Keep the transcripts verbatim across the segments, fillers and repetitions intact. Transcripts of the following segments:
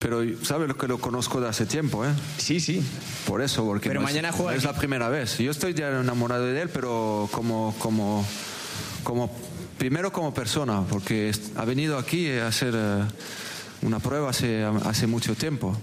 Pero ¿sabes lo que lo conozco de hace tiempo? ¿eh? Sí, sí. Por eso, porque pero no mañana es, juega no es la primera vez. Yo estoy ya enamorado de él, pero como, como, como primero como persona, porque ha venido aquí a hacer uh, una prueba hace, hace mucho tiempo.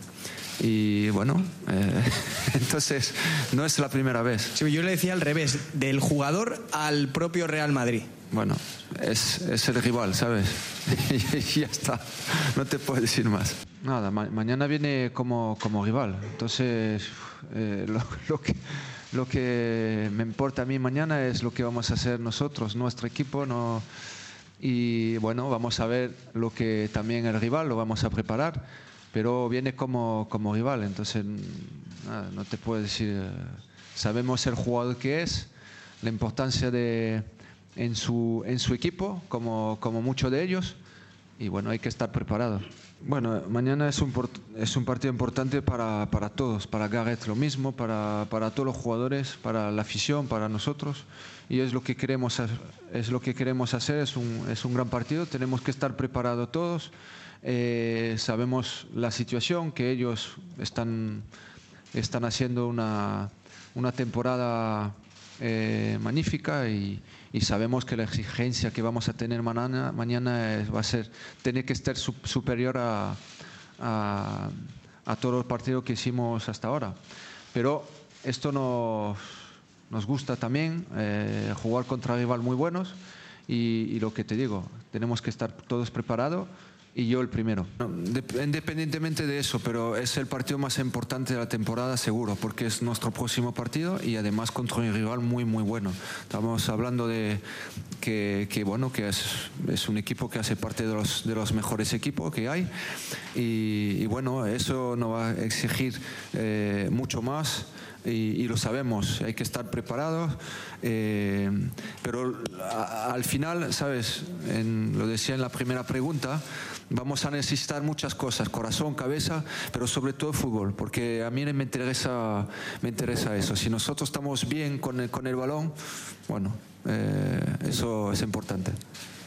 Y bueno, eh, entonces no es la primera vez. Sí, yo le decía al revés, del jugador al propio Real Madrid. Bueno, es, es el rival, ¿sabes? Y ya está, no te puedo decir más. Nada, ma mañana viene como, como rival, entonces eh, lo, lo, que, lo que me importa a mí mañana es lo que vamos a hacer nosotros, nuestro equipo, no, y bueno, vamos a ver lo que también el rival lo vamos a preparar, pero viene como, como rival, entonces nada, no te puedo decir, sabemos el jugador que es, la importancia de... En su, en su equipo, como, como muchos de ellos, y bueno, hay que estar preparado. Bueno, mañana es un, es un partido importante para, para todos, para Gareth lo mismo, para, para todos los jugadores, para la afición, para nosotros, y es lo que queremos, es lo que queremos hacer, es un, es un gran partido, tenemos que estar preparados todos, eh, sabemos la situación, que ellos están, están haciendo una, una temporada Eh, magnífica y, y sabemos que la exigencia que vamos a tener mañana, mañana es, va a ser tener que estar su, superior a, a, a todos los partidos que hicimos hasta ahora, pero esto nos, nos gusta también, eh, jugar contra rivales muy buenos y, y lo que te digo, tenemos que estar todos preparados y yo el primero. Independientemente de eso, pero es el partido más importante de la temporada seguro, porque es nuestro próximo partido y además contra un rival muy muy bueno. Estamos hablando de que, que bueno, que es, es un equipo que hace parte de los, de los mejores equipos que hay y, y bueno, eso nos va a exigir eh, mucho más. Y, y lo sabemos, hay que estar preparados, eh, pero a, al final, ¿sabes? En, lo decía en la primera pregunta, vamos a necesitar muchas cosas, corazón, cabeza, pero sobre todo fútbol, porque a mí me interesa, me interesa eso. Si nosotros estamos bien con el, con el balón, bueno, eh, eso es importante.